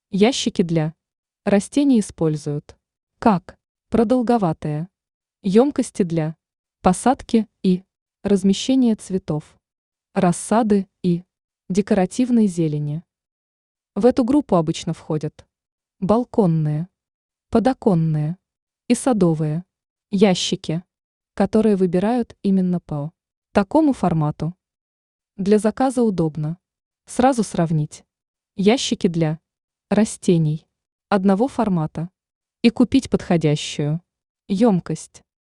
Ящики для растений используют как продолговатые емкости для посадки и размещения цветов, рассады и декоративной зелени. В эту группу обычно входят балконные, подоконные и садовые ящики, которые выбирают именно по такому формату. Для заказа удобно сразу сравнить ящики для растений одного формата и купить подходящую емкость.